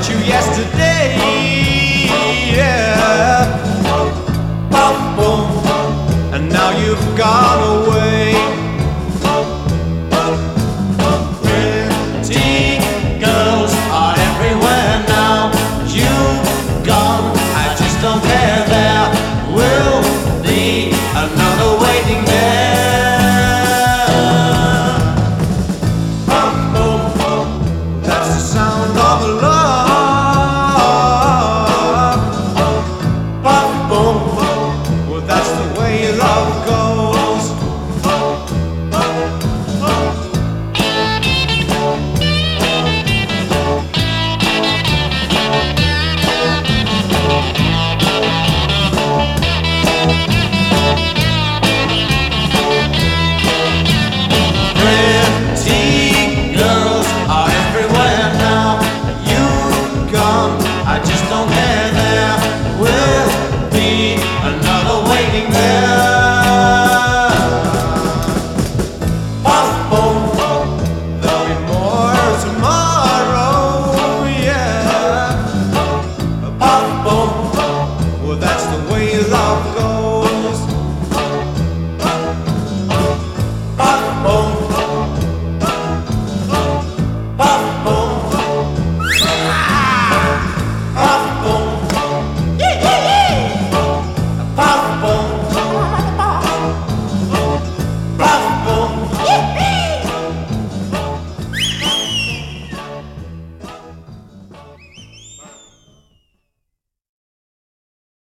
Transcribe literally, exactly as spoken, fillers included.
met you yesterday. Yeah. Pop, boom, and now you've gone away. Pretty girls are everywhere now. You've gone, I just don't care. There will be another waiting there. Pop, boom, that's the sound of love. Pop, boom, well, that's the way love goes. Pretty girls are everywhere now. You've gone, I just don't care. There will be another waiting there. Pop, boom, there'll be more tomorrow. Yeah. Pop, boom, well, that's the way love goes. Pop, boom, pop, boom, pop, boom, yeah, yeah, yeah. Pop, boom, pop, boom.